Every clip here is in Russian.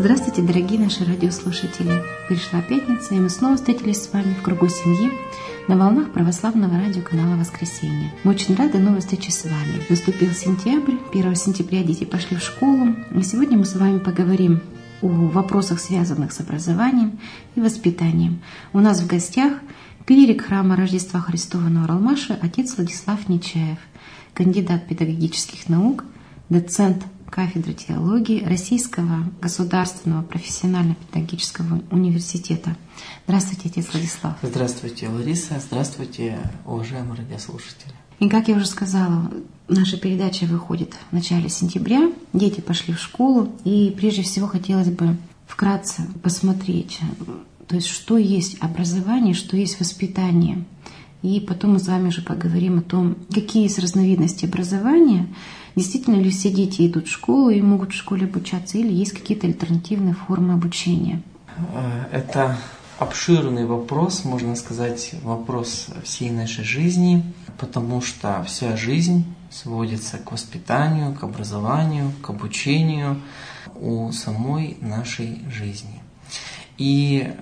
Здравствуйте, дорогие наши радиослушатели! Пришла пятница, и мы снова встретились с вами в кругу семьи на волнах православного радиоканала «Воскресенье». Мы очень рады новой встрече с вами. Наступил сентябрь, 1 сентября дети пошли в школу, и сегодня мы с вами поговорим о вопросах, связанных с образованием и воспитанием. У нас в гостях клирик храма Рождества Христова на Уралмаше отец Владислав Нечаев, кандидат педагогических наук, доцент кафедры теологии Российского государственного профессионально-педагогического университета. Здравствуйте, отец Владислав. Здравствуйте, Лариса. Здравствуйте, уважаемые радиослушатели. И как я уже сказала, наша передача выходит в начале сентября. Дети пошли в школу, и прежде всего хотелось бы вкратце посмотреть, то есть что есть образование, что есть воспитание. И потом мы с вами уже поговорим о том, какие есть разновидности образования, действительно ли все дети идут в школу и могут в школе обучаться, или есть какие-то альтернативные формы обучения. Это обширный вопрос, можно сказать, вопрос всей нашей жизни, потому что вся жизнь сводится к воспитанию, к образованию, к обучению у самой нашей жизни. И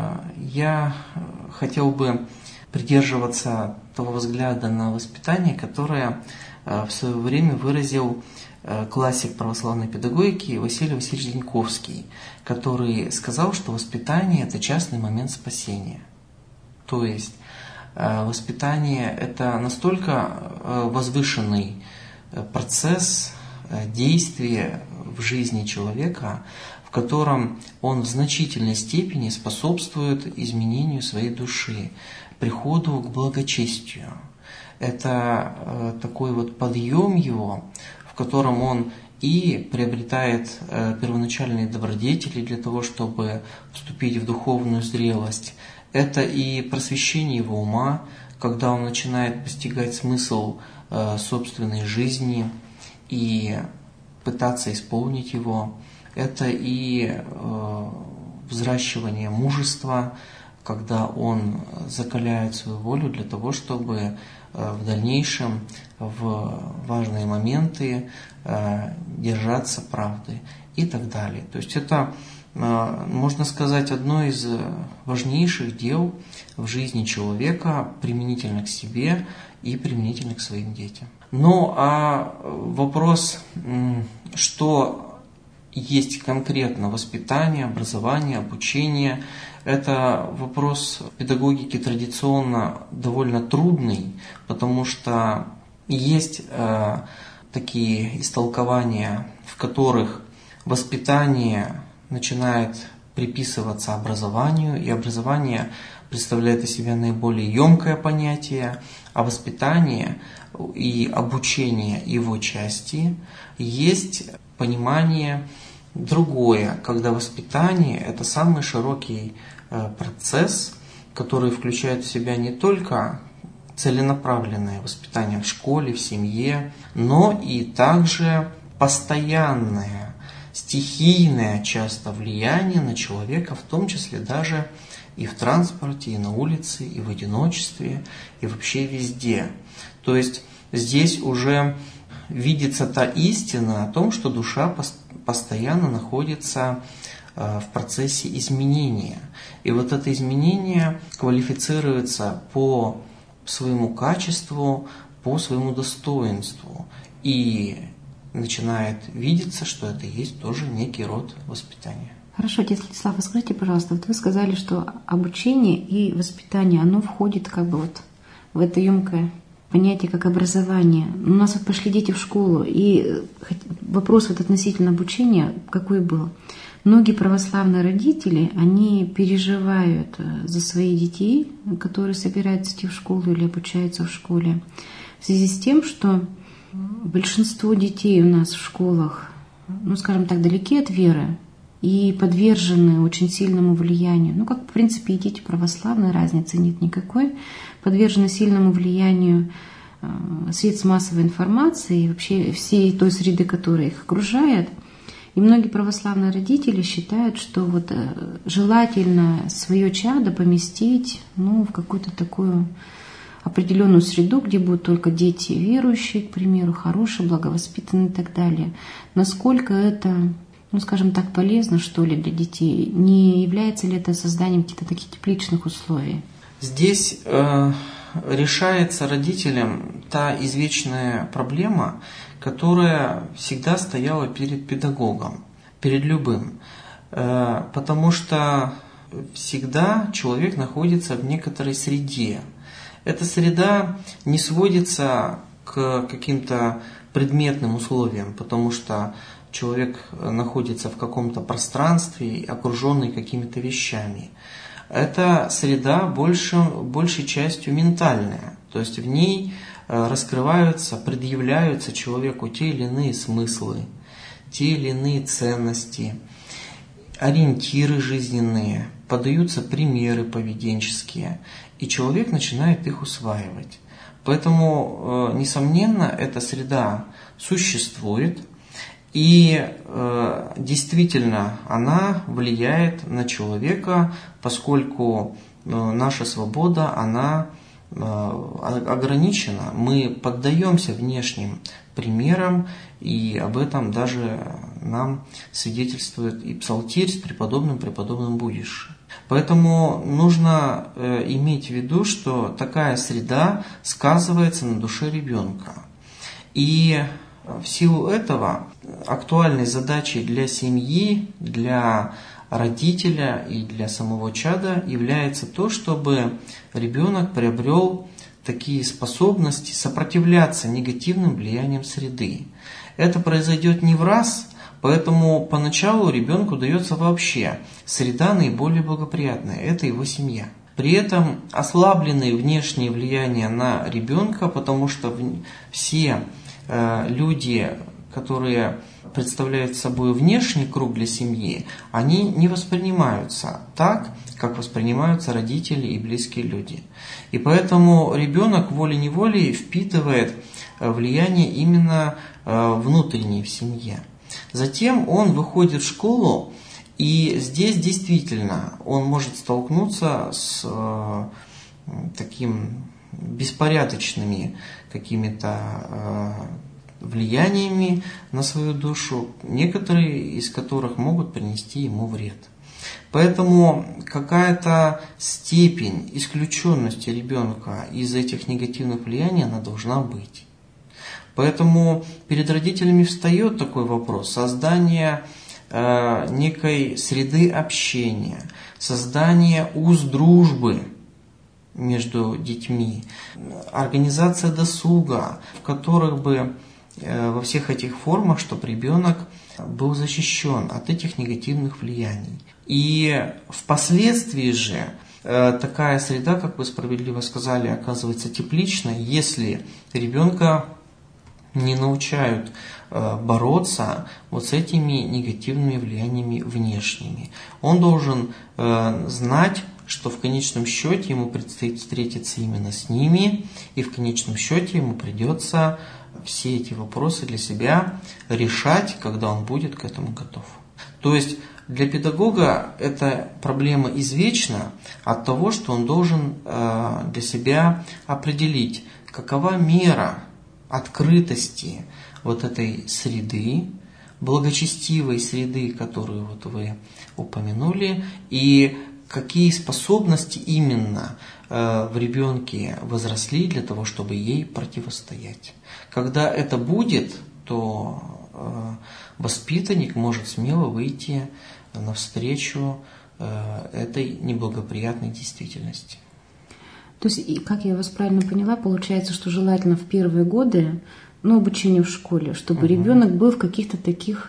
я хотел бы придерживаться того взгляда на воспитание, которое в свое время выразил классик православной педагогики Василий Васильевич Деньковский, который сказал, что воспитание – это частный момент спасения. То есть воспитание – это настолько возвышенный процесс действия в жизни человека, в котором он в значительной степени способствует изменению своей души, приходу к благочестию. Это такой вот подъем его, в котором он и приобретает первоначальные добродетели для того, чтобы вступить в духовную зрелость. Это и просвещение его ума, когда он начинает постигать смысл собственной жизни и пытаться исполнить его. Это и взращивание мужества, когда он закаляет свою волю для того, чтобы в дальнейшем в важные моменты держаться правды и так далее. То есть это, можно сказать, одно из важнейших дел в жизни человека применительно к себе и применительно к своим детям. Ну а вопрос, что есть конкретно воспитание, образование, обучение, это вопрос педагогики традиционно довольно трудный, потому что есть такие истолкования, в которых воспитание начинает приписываться образованию, и образование представляет из себя наиболее емкое понятие, а воспитание и обучение его части есть понимание другое, когда воспитание – это самый широкий процесс, который включает в себя не только целенаправленное воспитание в школе, в семье, но и также постоянное, стихийное часто влияние на человека, в том числе даже и в транспорте, и на улице, и в одиночестве, и вообще везде. То есть здесь уже видится та истина о том, что душа постоянно находится в процессе изменения. И вот это изменение квалифицируется по своему качеству, по своему достоинству. И начинает видеться, что это есть тоже некий род воспитания. Хорошо, отец Владислав, скажите, пожалуйста, вот вы сказали, что обучение и воспитание, оно входит как бы вот в это емкое понятие как образование. У нас вот пошли дети в школу, и вопрос вот относительно обучения какой был? Многие православные родители, они переживают за своих детей, которые собираются идти в школу или обучаются в школе, в связи с тем, что большинство детей у нас в школах, ну, скажем так, далеки от веры и подвержены очень сильному влиянию. Ну, как, в принципе, и дети православные, разницы нет никакой, подвержены сильному влиянию средств массовой информации и вообще всей той среды, которая их окружает. И многие православные родители считают, что вот желательно свое чадо поместить в какую-то такую определенную среду, где будут только дети верующие, к примеру, хорошие, благовоспитанные и так далее. Насколько это скажем так, полезно, что ли, для детей? Не является ли это созданием каких-то таких тепличных условий? Здесь решается родителям та извечная проблема, которая всегда стояла перед педагогом, перед любым. Потому что всегда человек находится в некоторой среде. Эта среда не сводится к каким-то предметным условиям, потому что человек находится в каком-то пространстве, окруженный какими-то вещами. Эта среда большей частью ментальная, то есть в ней раскрываются, предъявляются человеку те или иные смыслы, те или иные ценности, ориентиры жизненные, подаются примеры поведенческие, и человек начинает их усваивать. Поэтому, несомненно, эта среда существует, и действительно она влияет на человека, поскольку наша свобода, она ограничена. Мы поддаемся внешним примерам, и об этом даже нам свидетельствует и Псалтирь с преподобным будешь. Поэтому нужно иметь в виду, что такая среда сказывается на душе ребенка. И в силу этого актуальной задачей для семьи, для родителя и для самого чада является то, чтобы ребенок приобрел такие способности сопротивляться негативным влияниям среды. Это произойдет не в раз, поэтому поначалу ребенку дается вообще среда наиболее благоприятная, это его семья. При этом ослабленные внешние влияния на ребенка, потому что все люди, которые представляют собой внешний круг для семьи, они не воспринимаются так, как воспринимаются родители и близкие люди. И поэтому ребенок волей-неволей впитывает влияние именно внутреннее в семье. Затем он выходит в школу, и здесь действительно он может столкнуться с таким беспорядочными какими-то влияниями на свою душу, некоторые из которых могут принести ему вред. Поэтому какая-то степень исключенности ребенка из этих негативных влияний она должна быть. Поэтому перед родителями встает такой вопрос создания некой среды общения, создания уз дружбы между детьми, организация досуга, в которых бы во всех этих формах, чтобы ребенок был защищен от этих негативных влияний. И впоследствии же такая среда, как вы справедливо сказали, оказывается тепличной, если ребенка не научают бороться вот с этими негативными влияниями внешними. Он должен знать, что в конечном счете ему предстоит встретиться именно с ними, и в конечном счете ему придется все эти вопросы для себя решать, когда он будет к этому готов. То есть для педагога эта проблема извечна от того, что он должен для себя определить, какова мера открытости вот этой среды, благочестивой среды, которую вот вы упомянули, и какие способности именно в ребенке возросли для того, чтобы ей противостоять. Когда это будет, то воспитанник может смело выйти навстречу этой неблагоприятной действительности. То есть, как я вас правильно поняла, получается, что желательно в первые годы, обучения в школе, чтобы ребенок был в каких-то таких,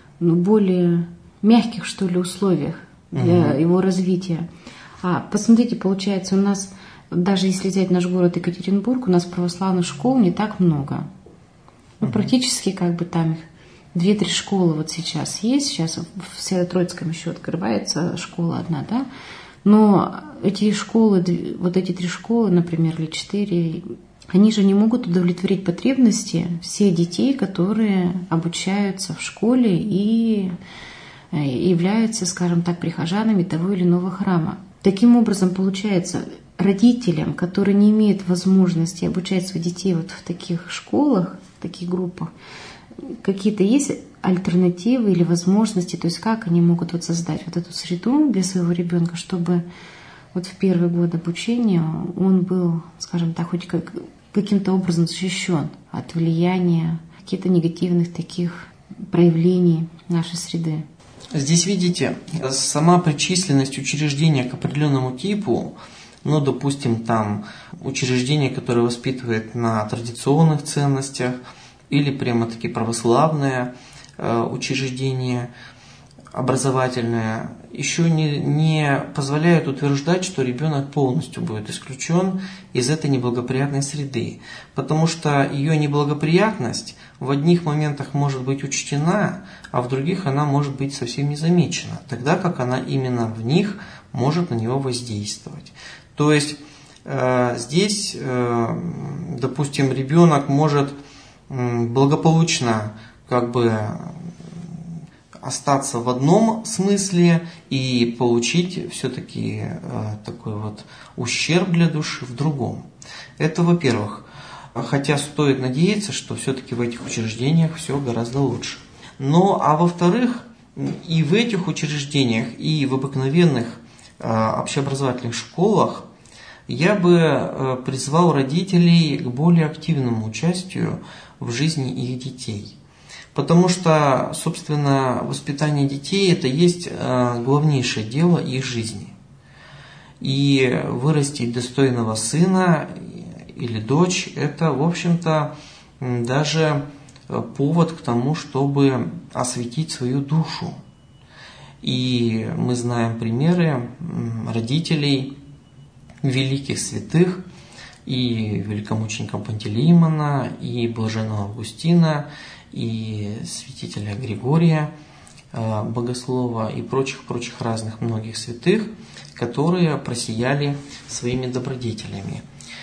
более мягких, что ли, условиях для его развития. Посмотрите, получается, у нас, даже если взять наш город Екатеринбург, у нас православных школ не так много. Практически там их 2-3 школы вот сейчас есть. Сейчас в Свято-Троицком еще открывается школа одна, да? Но эти школы, вот эти 3 школы, например, или 4, они же не могут удовлетворить потребности всех детей, которые обучаются в школе и являются, скажем так, прихожанами того или иного храма. Таким образом, получается, родителям, которые не имеют возможности обучать своих детей вот в таких школах, в таких группах, какие-то есть альтернативы или возможности, то есть как они могут вот создать вот эту среду для своего ребенка, чтобы вот в первый год обучения он был, скажем так, хоть каким-то образом защищен от влияния каких-то негативных таких проявлений нашей среды. Здесь, видите, сама причисленность учреждения к определенному типу, ну, допустим, там учреждение, которое воспитывает на традиционных ценностях, или прямо-таки православное учреждение образовательное, еще не позволяет утверждать, что ребенок полностью будет исключен из этой неблагоприятной среды. Потому что ее неблагоприятность в одних моментах может быть учтена, а в других она может быть совсем не замечена, тогда как она именно в них может на него воздействовать. То есть здесь, допустим, ребенок может благополучно как бы остаться в одном смысле и получить все-таки такой вот ущерб для души в другом. Это во-первых. Хотя стоит надеяться, что все-таки в этих учреждениях все гораздо лучше. Но, а во-вторых, и в этих учреждениях, и в обыкновенных общеобразовательных школах я бы призвал родителей к более активному участию в жизни их детей. Потому что, собственно, воспитание детей – это есть главнейшее дело их жизни. И вырастить достойного сына или дочь – это, в общем-то, даже повод к тому, чтобы осветить свою душу. И мы знаем примеры родителей великих святых, и великомученика Пантелеимона, и блаженного Августина, и святителя Григория Богослова, и прочих разных многих святых, которые просияли своими добродетелями.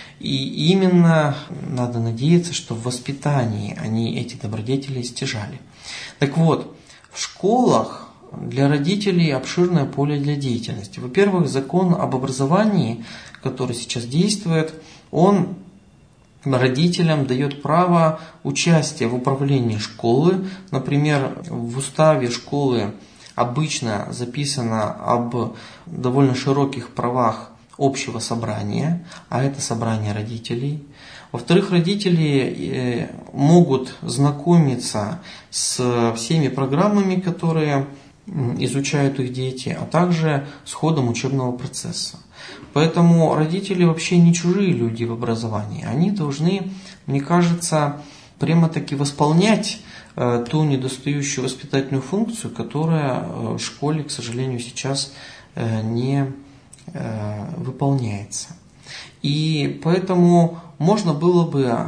И именно надо надеяться, что в воспитании они эти добродетели стяжали. Так вот, в школах для родителей обширное поле для деятельности. Во-первых, закон об образовании, который сейчас действует, он родителям дает право участия в управлении школы. Например, в уставе школы обычно записано об довольно широких правах общего собрания, а это собрание родителей. Во-вторых, родители могут знакомиться с всеми программами, которые изучают их дети, а также с ходом учебного процесса. Поэтому родители вообще не чужие люди в образовании. Они должны, мне кажется, прямо-таки восполнять ту недостающую воспитательную функцию, которая в школе, к сожалению, сейчас не выполняется. И поэтому можно было бы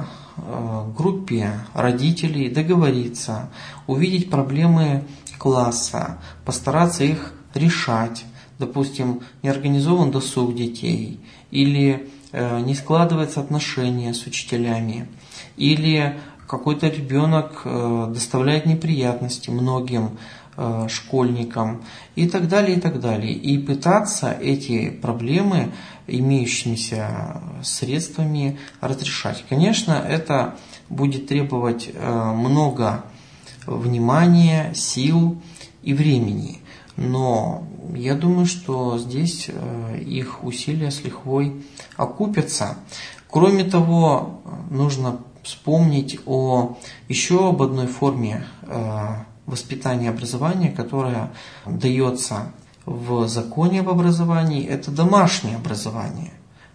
группе родителей договориться, увидеть проблемы класса, постараться их решать. Допустим, не организован досуг детей, или не складывается отношения с учителями, или какой-то ребенок доставляет неприятности многим школьникам и так далее, и так далее. И пытаться эти проблемы имеющимися средствами разрешать. Конечно, это будет требовать много внимания, сил и времени. Но я думаю, что здесь их усилия с лихвой окупятся. Кроме того, нужно вспомнить еще об одной форме воспитания и образования, которая дается в законе об образовании. Это домашнее образование.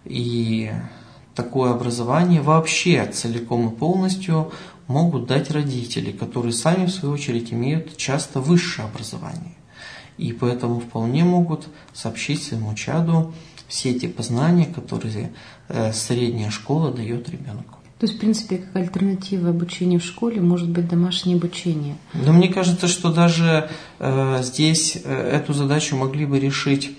И такое образование вообще целиком и полностью могут дать родители, которые сами, в свою очередь, имеют часто высшее образование. И поэтому вполне могут сообщить своему чаду все те познания, которые средняя школа дает ребенку. То есть, в принципе, как альтернатива обучению в школе может быть домашнее обучение. Но мне кажется, что даже здесь эту задачу могли бы решить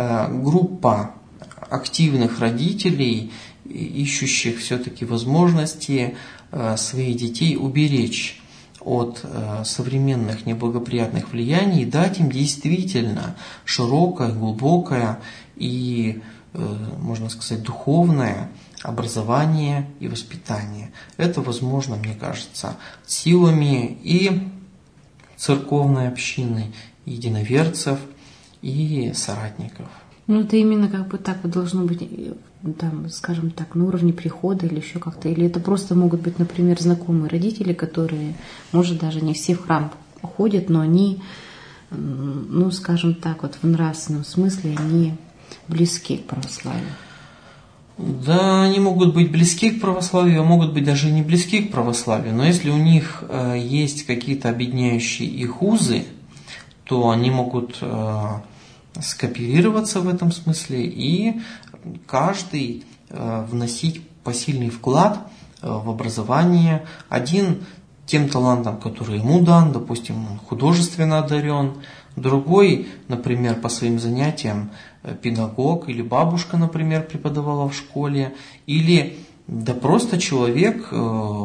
группа активных родителей, ищущих все-таки возможности своих детей уберечь от современных неблагоприятных влияний и дать им действительно широкое, глубокое и, можно сказать, духовное образование и воспитание. Это возможно, мне кажется, силами и церковной общины, и единоверцев, и соратников. Ну, это именно как бы так вот должно быть, там, скажем так, на уровне прихода или еще как-то. Или это просто могут быть, например, знакомые родители, которые, может, даже не все в храм ходят, но они, ну, скажем так, вот в нравственном смысле они близки к православию. Да, они могут быть близки к православию, а могут быть даже не близки к православию. Но если у них есть какие-то объединяющие их узы, то они могут скооперироваться в этом смысле и каждый вносить посильный вклад в образование. Один тем талантом, который ему дан, допустим, он художественно одарен, другой, например, по своим занятиям педагог или бабушка, например, преподавала в школе, или да просто человек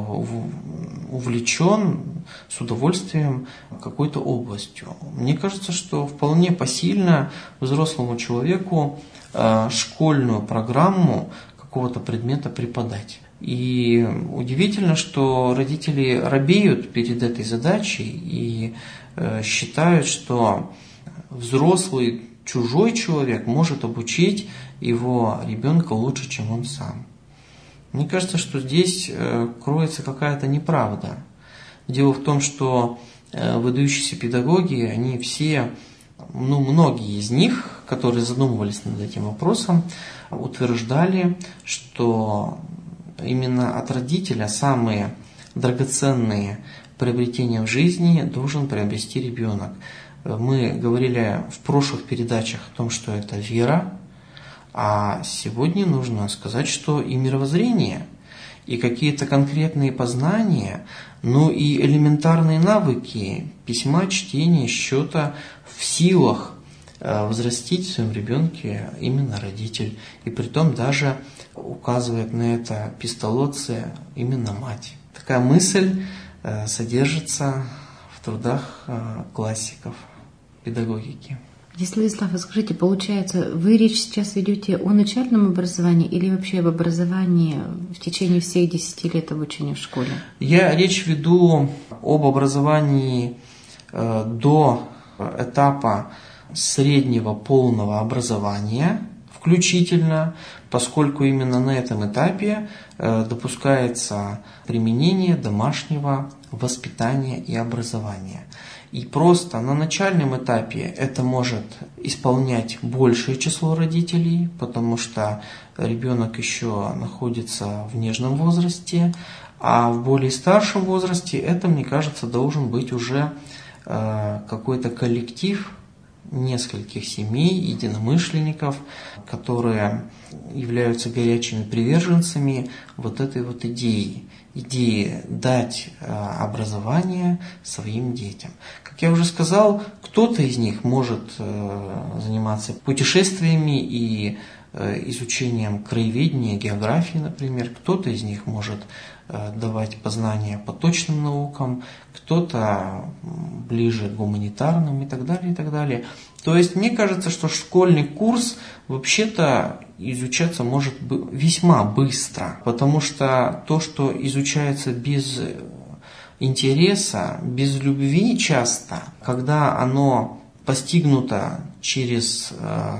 увлечен с удовольствием какой-то областью. Мне кажется, что вполне посильно взрослому человеку школьную программу какого-то предмета преподать. И удивительно, что родители робеют перед этой задачей и считают, что взрослый чужой человек может обучить его ребенка лучше, чем он сам. Мне кажется, что здесь кроется какая-то неправда. Дело в том, что выдающиеся педагоги, они все, многие из них, которые задумывались над этим вопросом, утверждали, что именно от родителя самые драгоценные приобретения в жизни должен приобрести ребенок. Мы говорили в прошлых передачах о том, что это вера, а сегодня нужно сказать, что и мировоззрение, и какие-то конкретные познания, и элементарные навыки письма, чтения, счета в силах взрастить в своем ребенке именно родитель. И притом даже указывает на это пистолоция именно мать. Такая мысль содержится в трудах классиков педагогики. Владислав, скажите, получается, вы речь сейчас ведете о начальном образовании или вообще об образовании в течение всех 10 лет обучения в школе? Я речь веду об образовании до этапа среднего полного образования включительно, поскольку именно на этом этапе допускается применение домашнего воспитания и образования. И просто на начальном этапе это может исполнять большее число родителей, потому что ребенок еще находится в нежном возрасте, а в более старшем возрасте это, мне кажется, должен быть уже какой-то коллектив нескольких семей, единомышленников, которые являются горячими приверженцами вот этой вот идеи дать образование своим детям. Как я уже сказал, кто-то из них может заниматься путешествиями и изучением краеведения, географии, например. Кто-то из них может давать познания по точным наукам, кто-то ближе к гуманитарным и так далее, и так далее. То есть мне кажется, что школьный курс вообще-то изучаться может весьма быстро, потому что то, что изучается без интереса, без любви часто, когда оно постигнуто через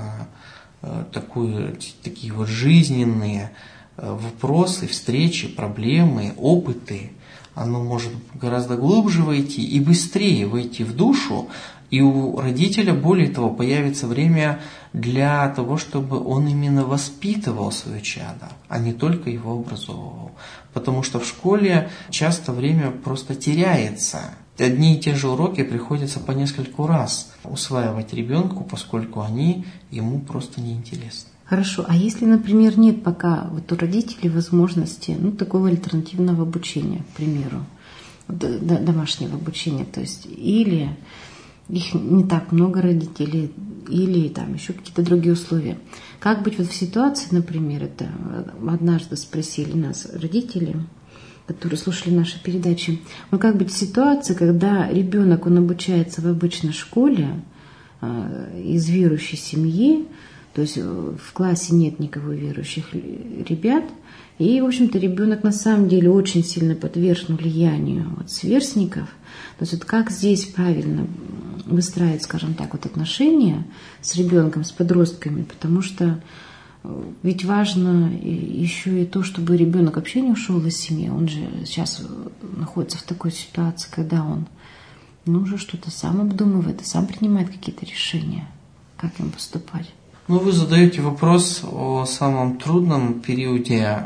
такие вот жизненные вопросы, встречи, проблемы, опыты, оно может гораздо глубже войти и быстрее войти в душу, и у родителя, более того, появится время для того, чтобы он именно воспитывал свое чадо, а не только его образовывал. Потому что в школе часто время просто теряется. Одни и те же уроки приходится по нескольку раз усваивать ребенку, поскольку они ему просто неинтересны. Хорошо, а если, например, нет пока вот у родителей возможности такого альтернативного обучения, к примеру, домашнего обучения, то есть или их не так много родителей, или там еще какие-то другие условия. Как быть вот в ситуации, например, это однажды спросили нас родители, которые слушали наши передачи, как быть в ситуации, когда ребенок, он обучается в обычной школе из верующей семьи, то есть в классе нет никого верующих ребят, И, в общем-то, ребенок на самом деле очень сильно подвержен влиянию сверстников. То есть вот как здесь правильно выстраивать, скажем так, отношения с ребенком, с подростками, потому что ведь важно еще и то, чтобы ребенок вообще не ушел из семьи. Он же сейчас находится в такой ситуации, когда он уже что-то сам обдумывает и сам принимает какие-то решения, как им поступать. Вы задаете вопрос о самом трудном периоде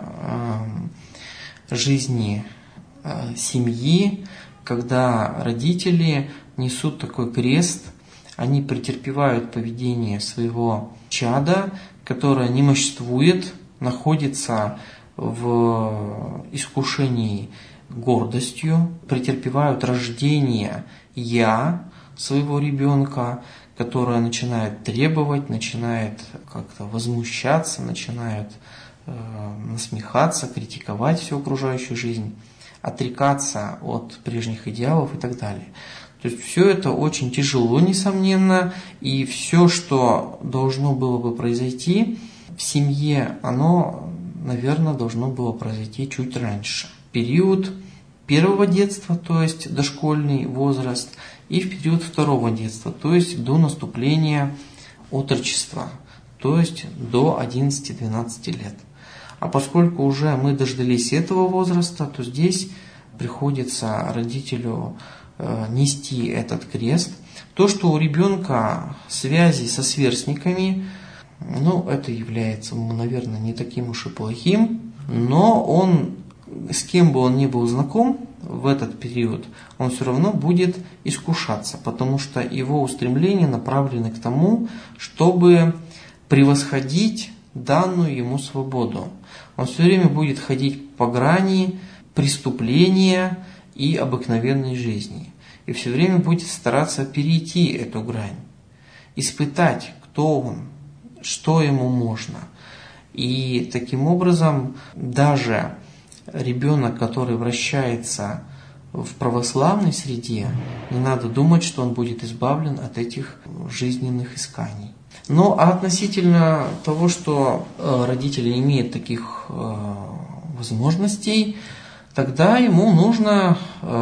жизни семьи, когда родители несут такой крест, они претерпевают поведение своего чада, которое немоществует, находится в искушении гордостью, претерпевают рождение «я» своего ребенка, которое начинает требовать, начинает как-то возмущаться, начинает насмехаться, критиковать всю окружающую жизнь, отрекаться от прежних идеалов и так далее. То есть все это очень тяжело, несомненно, и все, что должно было бы произойти в семье, оно, наверное, должно было произойти чуть раньше. Период первого детства, то есть дошкольный возраст, и в период второго детства, то есть до наступления отрочества, то есть до 11-12 лет. А поскольку уже мы дождались этого возраста, то здесь приходится родителю нести этот крест. То, что у ребенка связи со сверстниками, это является, наверное, не таким уж и плохим, но он, с кем бы он ни был знаком в этот период, он все равно будет искушаться, потому что его устремления направлены к тому, чтобы превосходить данную ему свободу. Он все время будет ходить по грани преступления и обыкновенной жизни. И все время будет стараться перейти эту грань, испытать, кто он, что ему можно. И таким образом даже ребенок, который вращается в православной среде, не надо думать, что он будет избавлен от этих жизненных исканий. Ну, а относительно того, что родители имеют таких возможностей, тогда ему нужно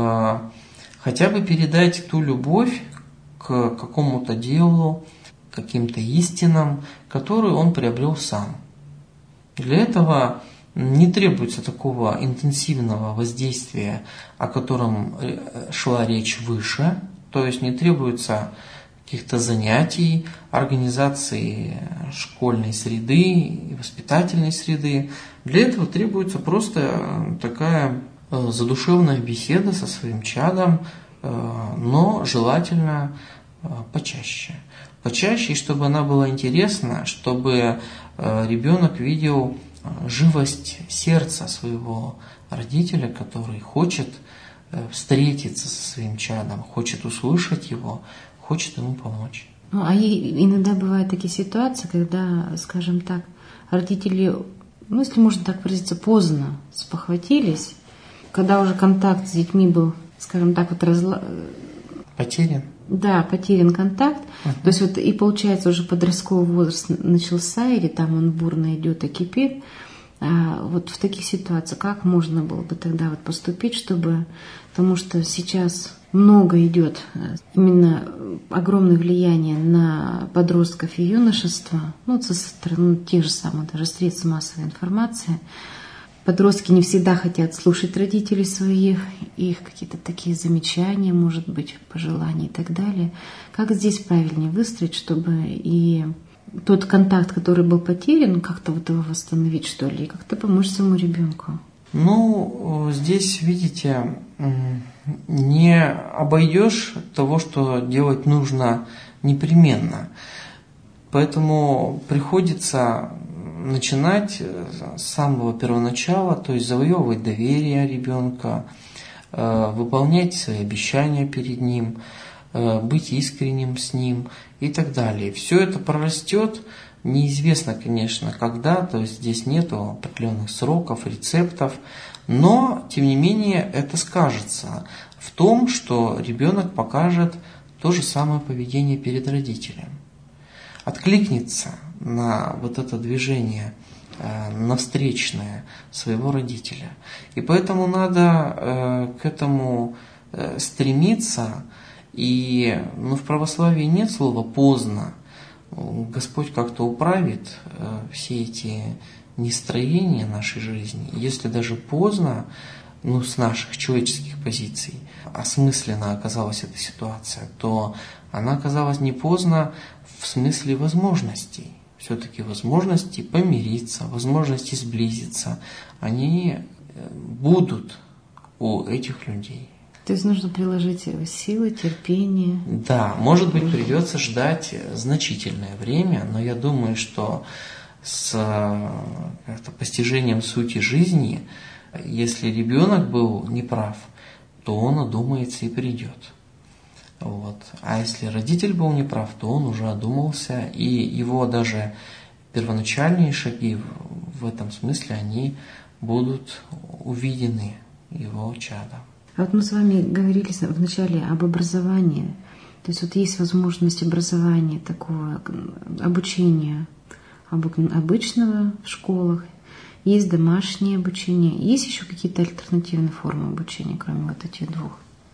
хотя бы передать ту любовь к какому-то делу, к каким-то истинам, которую он приобрел сам. Для этого не требуется такого интенсивного воздействия, о котором шла речь выше, то есть не требуется каких-то занятий, организации школьной среды и воспитательной среды. Для этого требуется просто такая задушевная беседа со своим чадом, но желательно почаще. Почаще, чтобы она была интересна, чтобы ребенок видел живость сердца своего родителя, который хочет встретиться со своим чадом, хочет услышать его, хочет ему помочь. Иногда бывают такие ситуации, когда, скажем так, родители, если можно так выразиться, поздно спохватились, когда уже контакт с детьми был, скажем так, потерян. Да, потерян контакт. То есть и получается уже подростковый возраст начался, или там он бурно идет и кипит. В таких ситуациях как можно было бы тогда поступить, чтобы, потому что сейчас много идет именно огромное влияние на подростков и юношество, со стороны тех же самых даже средств массовой информации. Подростки не всегда хотят слушать родителей своих, их какие-то такие замечания, может быть, пожелания и так далее. Как здесь правильнее выстроить, чтобы и тот контакт, который был потерян, как-то его восстановить, что ли, и как-то помочь своему ребенку? Здесь, видите, не обойдешь того, что делать нужно непременно. Поэтому приходится начинать с самого первоначала, то есть завоевывать доверие ребенка, выполнять свои обещания перед ним, быть искренним с ним и так далее. Все это прорастет, неизвестно, конечно, когда, то есть здесь нету определенных сроков, рецептов, но, тем не менее, это скажется в том, что ребенок покажет то же самое поведение перед родителем. Откликнется на это движение на встречное своего родителя. И поэтому надо к этому стремиться. И в православии нет слова «поздно». Господь как-то управит все эти нестроения нашей жизни. Если даже поздно, с наших человеческих позиций, осмысленно оказалась эта ситуация, то она оказалась не поздно в смысле возможностей. Все-таки возможности помириться, возможности сблизиться, они будут у этих людей. То есть нужно приложить силы, терпение. Да, может быть, придется ждать значительное время, но я думаю, что с постижением сути жизни, если ребенок был неправ, то он одумается и придет. А если родитель был неправ, то он уже одумался, и его даже первоначальные шаги в этом смысле, они будут увидены его чадом. А мы с вами говорили вначале об образовании. То есть есть возможность образования, такого обучения обычного в школах, есть домашнее обучение, есть еще какие-то альтернативные формы обучения, кроме этих двух?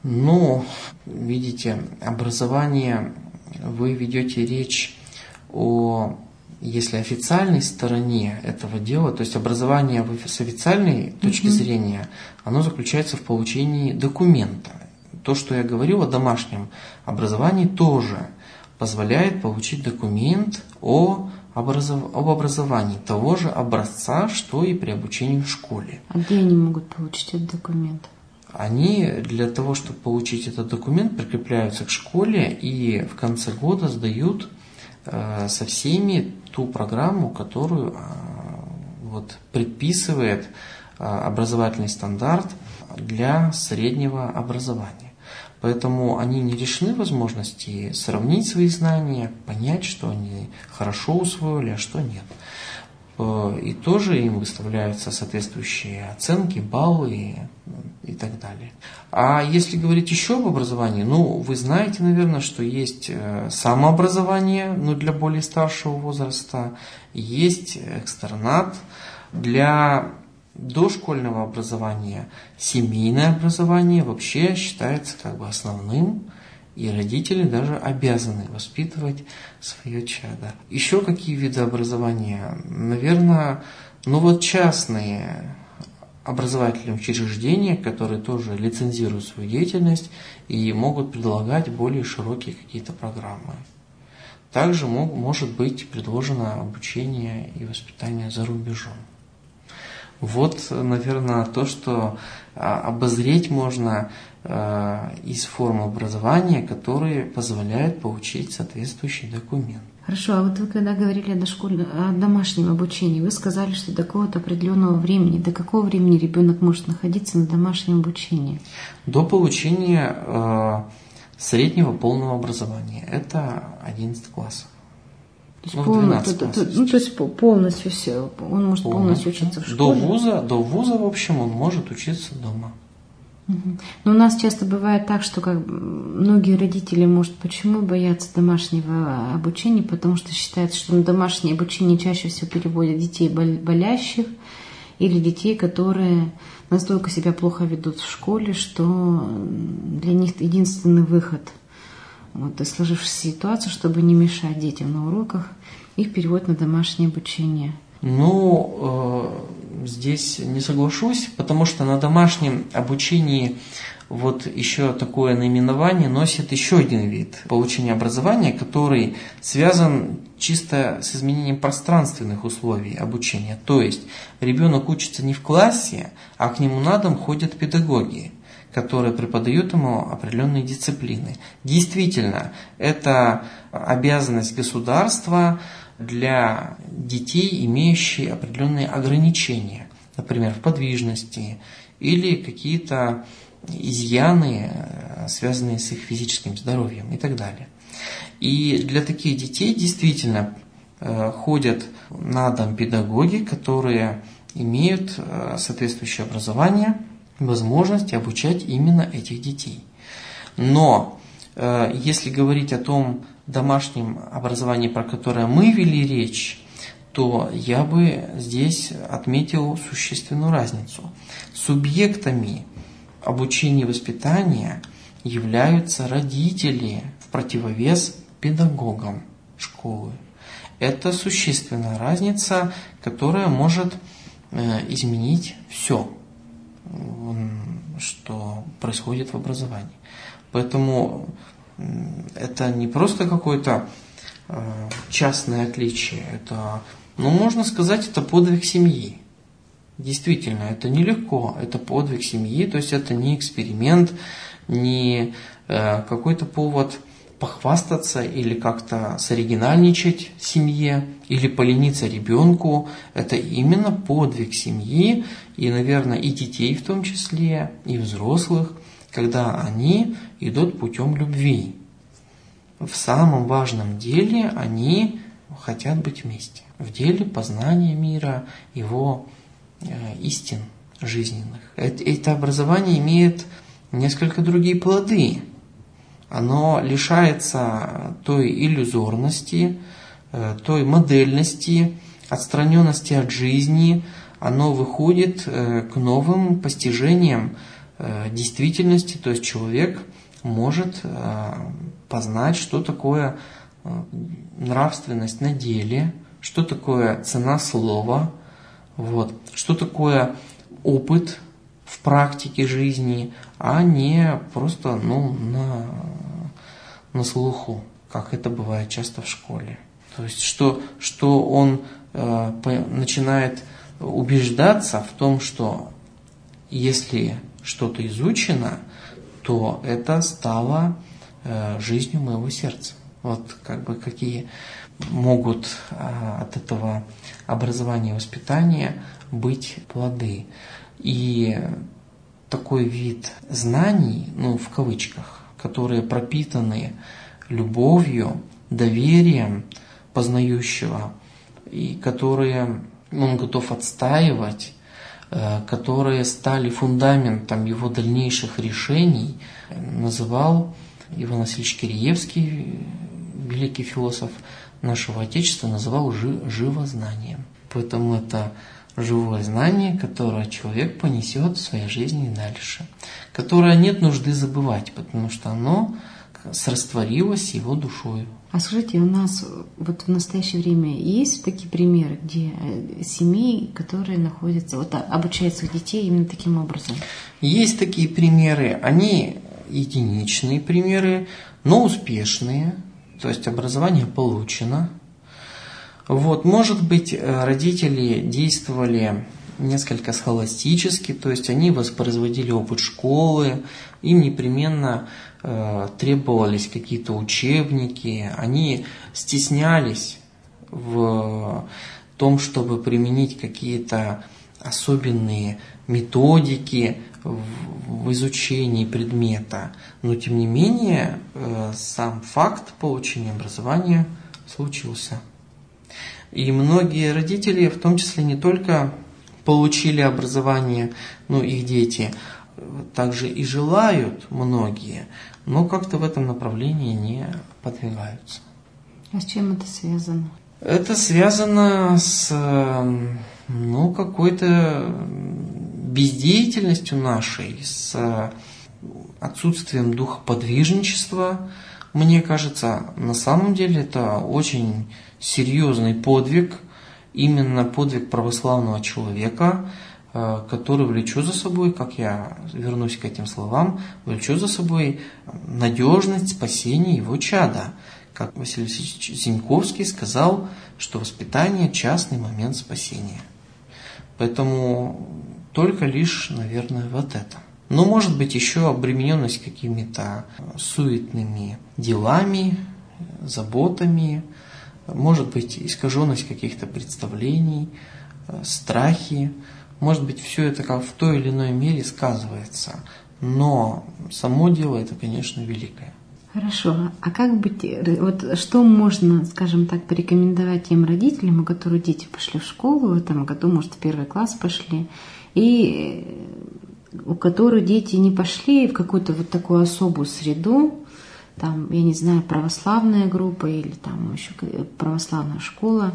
Видите, образование, вы ведете речь о, если официальной стороне этого дела, то есть образование с официальной точки зрения, оно заключается в получении документа. То, что я говорил о домашнем образовании, тоже позволяет получить документ об образовании того же образца, что и при обучении в школе. А где они могут получить этот документ? Они для того, чтобы получить этот документ, прикрепляются к школе и в конце года сдают со всеми ту программу, которую предписывает образовательный стандарт для среднего образования. Поэтому они не лишены возможности сравнить свои знания, понять, что они хорошо усвоили, а что нет. И тоже им выставляются соответствующие оценки, баллы и так далее. А если говорить еще об образовании, вы знаете, наверное, что есть самообразование, для более старшего возраста, есть экстернат для дошкольного образования. Семейное образование вообще считается основным, и родители даже обязаны воспитывать свое чадо. Еще какие виды образования? Наверное, частные образовательные учреждения, которые тоже лицензируют свою деятельность и могут предлагать более широкие какие-то программы. Также может быть предложено обучение и воспитание за рубежом. Наверное, то, что обозреть можно из форм образования, которые позволяют получить соответствующий документ. Хорошо, а вы когда говорили о домашнем обучении, вы сказали, что до какого-то определенного времени, до какого времени ребенок может находиться на домашнем обучении? До получения среднего полного образования. Это 11 класс. То есть полностью все, он может полностью учиться в школе? До вуза, в общем, он может учиться дома. Но у нас часто бывает так, что многие родители, почему боятся домашнего обучения, потому что считается, что на домашнее обучение чаще всего переводят детей болящих или детей, которые настолько себя плохо ведут в школе, что для них единственный выход из сложившейся ситуации, чтобы не мешать детям на уроках, их переводят на домашнее обучение. Здесь не соглашусь, потому что на домашнем обучении еще такое наименование носит еще один вид получения образования, который связан чисто с изменением пространственных условий обучения. То есть ребенок учится не в классе, а к нему на дом ходят педагоги, которые преподают ему определенные дисциплины. Действительно, это обязанность государства для детей, имеющие определенные ограничения, например, в подвижности или какие-то изъяны, связанные с их физическим здоровьем и так далее. И для таких детей действительно ходят на дом педагоги, которые имеют соответствующее образование, возможность обучать именно этих детей. Но если говорить о том домашнем образовании, про которое мы вели речь, то я бы здесь отметил существенную разницу. Субъектами обучения и воспитания являются родители в противовес педагогам школы. Это существенная разница, которая может изменить все, что происходит в образовании. Поэтому это не просто какое-то частное отличие, это, можно сказать, это подвиг семьи. Действительно, это нелегко, это подвиг семьи, то есть это не эксперимент, не какой-то повод похвастаться или как-то соригинальничать в семье, или полениться ребенку. Это именно подвиг семьи, и, наверное, и детей в том числе, и взрослых, когда они идут путем любви. В самом важном деле они хотят быть вместе. В деле познания мира, его истин жизненных. Это образование имеет несколько другие плоды. Оно лишается той иллюзорности, той модельности, отстраненности от жизни. Оно выходит к новым постижениям действительности, то есть человек может познать, что такое нравственность на деле, что такое цена слова, что такое опыт в практике жизни, а не просто на слуху, как это бывает часто в школе. То есть, что он начинает убеждаться в том, что если что-то изучено, то это стало жизнью моего сердца. Какие могут от этого образования и воспитания быть плоды. И такой вид знаний, в кавычках, которые пропитаны любовью, доверием познающего, и которые он готов отстаивать, которые стали фундаментом его дальнейших решений, называл Иван Васильевич Киреевский, великий философ нашего Отечества, называл живознанием. Поэтому это живое знание, которое человек понесет в своей жизни дальше, которое нет нужды забывать, потому что оно срастворилось его душою. А скажите, у нас в настоящее время есть такие примеры, где семьи, которые находятся, обучают своих детей именно таким образом? Есть такие примеры, они единичные примеры, но успешные, то есть образование получено. Может быть, родители действовали несколько схоластически, то есть они воспроизводили опыт школы, им непременно требовались какие-то учебники, они стеснялись в том, чтобы применить какие-то особенные методики в изучении предмета. Но тем не менее, сам факт получения образования случился. И многие родители, в том числе не только получили образование, их дети, также и желают многие, но как-то в этом направлении не подвигаются. А с чем это связано? Это связано с какой-то бездеятельностью нашей, с отсутствием духа подвижничества. Мне кажется, на самом деле это очень серьезный подвиг, именно подвиг православного человека, который влечет за собой, как я вернусь к этим словам, влечет за собой надежность спасения его чада. Как Василий Васильевич Зиньковский сказал, что воспитание – частный момент спасения. Поэтому только лишь, наверное, это. Но может быть еще обремененность какими-то суетными делами, заботами, может быть искаженность каких-то представлений, страхи. Может быть, все это как в той или иной мере сказывается. Но само дело это, конечно, великое. Хорошо. А как быть, что можно, скажем так, порекомендовать тем родителям, у которых дети пошли в школу в этом году, может, в 1 класс пошли, и у которых дети не пошли в какую-то такую особую среду, там, я не знаю, православная группа или там еще православная школа,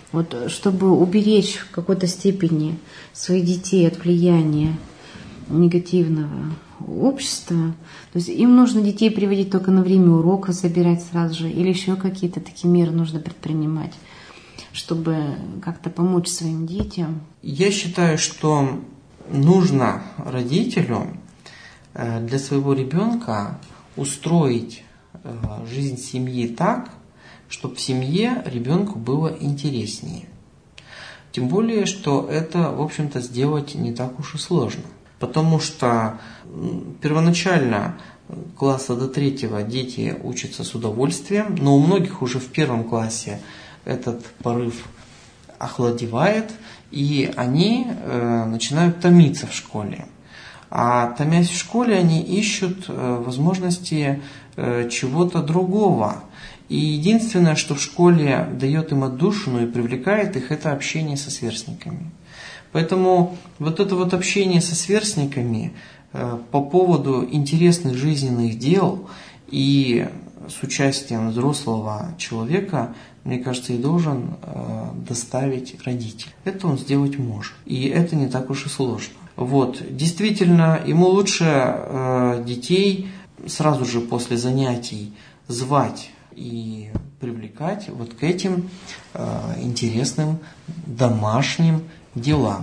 Вот, чтобы уберечь в какой-то степени своих детей от влияния негативного общества. То есть им нужно детей приводить только на время уроков, забирать сразу же, или еще какие-то такие меры нужно предпринимать, чтобы как-то помочь своим детям. Я считаю, что нужно родителю для своего ребенка устроить жизнь семьи так, чтобы в семье ребенку было интереснее. Тем более, что это, в общем-то, сделать не так уж и сложно. Потому что первоначально класса до 3 дети учатся с удовольствием, но у многих уже в 1 классе этот порыв охладевает, и они начинают томиться в школе. А томясь в школе, они ищут возможности чего-то другого. И единственное, что в школе дает им отдушину и привлекает их, это общение со сверстниками. Поэтому вот это вот общение со сверстниками по поводу интересных жизненных дел и с участием взрослого человека, мне кажется, и должен доставить родитель. Это он сделать может. И это не так уж и сложно. Вот. Действительно, ему лучше детей сразу же после занятий звать и привлекать вот к этим интересным домашним делам.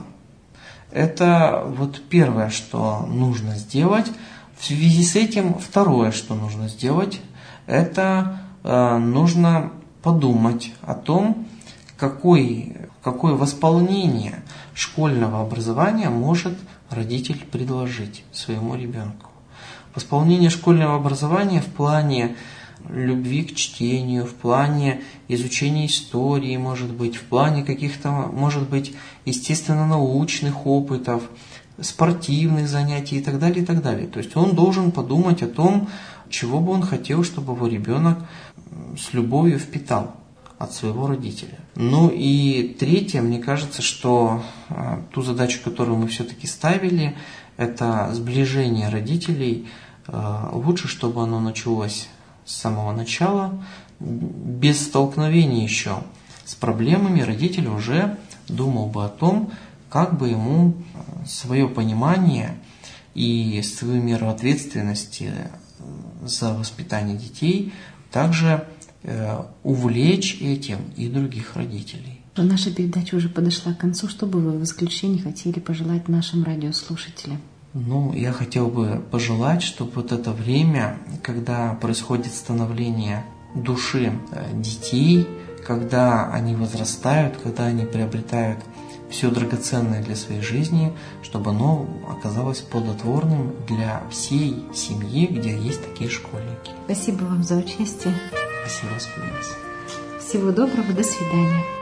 Это вот первое, что нужно сделать. В связи с этим второе, что нужно сделать, это нужно подумать о том, какое восполнение школьного образования может родитель предложить своему ребенку. Восполнение школьного образования в плане любви к чтению, в плане изучения истории, может быть, в плане каких-то, может быть, естественно-научных опытов, спортивных занятий и так далее, и так далее. То есть он должен подумать о том, чего бы он хотел, чтобы его ребенок с любовью впитал от своего родителя. Ну и третье, мне кажется, что ту задачу, которую мы все-таки ставили, это сближение родителей. Лучше, чтобы оно началось с самого начала, без столкновений еще с проблемами. Родитель уже думал бы о том, как бы ему свое понимание и свою меру ответственности за воспитание детей также увлечь этим и других родителей. Наша передача уже подошла к концу. Что бы вы в заключение хотели пожелать нашим радиослушателям? Я хотел бы пожелать, чтобы вот это время, когда происходит становление души детей, когда они возрастают, когда они приобретают все драгоценное для своей жизни, чтобы оно оказалось плодотворным для всей семьи, где есть такие школьники. Спасибо вам за участие. Спасибо, Господи. Всего доброго, до свидания.